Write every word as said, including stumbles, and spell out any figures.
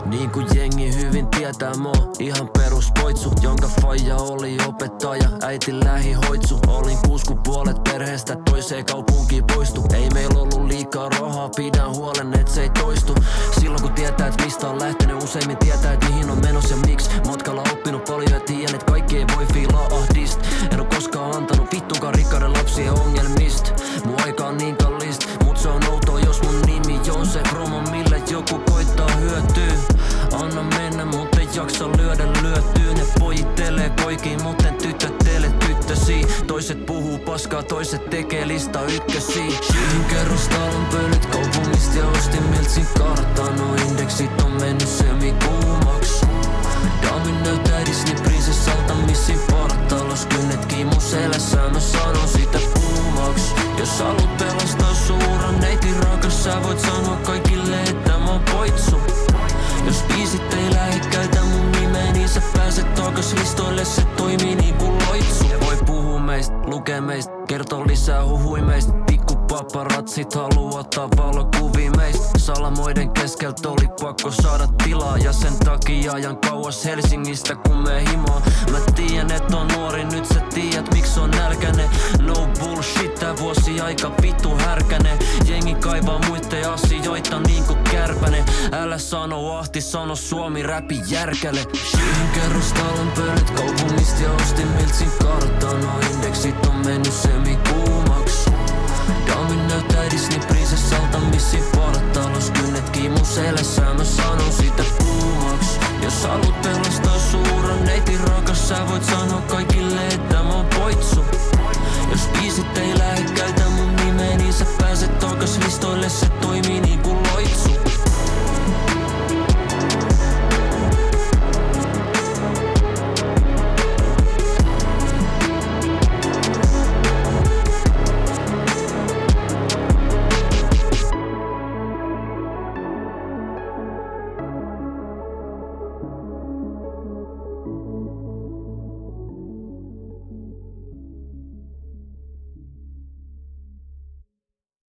Niin kuin jengi hyvin tietää mo, ihan peruspoitsu, jonka faija oli opettaja, äiti lähihoitsu. Olin kuusku puolet perheestä toiseen kaupunkiin poistu. Ei meillä ollut liikaa rahaa, pidän huolen et se ei toistu. Silloin kun tietää et mistä on lähtenyt, useimmin tietää et mihin on menossa ja miksi. Matkalla oppinut paljon ja tiedän et kaikki ei voi fiilaa ahdist. En oo koskaan antanut vittukaan rikkaiden lapsien ongelmista. Mun aika on niin kallista, mut se on outoa jos mun nimi on se promo mille joku koittaa hyötyä. Anna mennä, mut ei jaksa lyödä lyötyy. Ne pojittelee poikiin, mut en tytöttele tyttösi. Toiset puhuu paskaa, toiset tekee lista ykkösi. Syyn kerrostalon pölyt kaupungista ja ostin Miltsin karttaa. No indeksit on mennyt semikuumaks. Daamin näyttää Disney-prinsessalta missin partalos. Kynnet kiimu selässä, mä sanon sitä puumaks. Jos haluut pelastaa suuran neiti raakas, sä voit sanoa kaikille, että mä oon poitsu. Jos biisit ei lähde käytä mun nimeä, niin sä pääset takas listoille, se toimii niin kuin loitsu. Voi puhua meistä, lukee meistä, kertoo lisää huhui meistä. Pikku paparatsit haluu ottaa valokuvia meistä. Salamoiden keskeltä oli pakko saada tilaa, ja sen takia ajan kauas Helsingistä kun me himaa. Mä tiedän et on nuori, nyt sä tiedät miksi on nälkäne. No bullshit, tää vuosi aika vittu härkäne. Jengi kaivaa muitten asioita niinku kärpäne. Älä sano ahti, sano suomi räpi järkäle. Syyn kerrostalon pölyt kaupungista ja ostin Miltsin karttaa. No indeksit on mennyt semikuuma.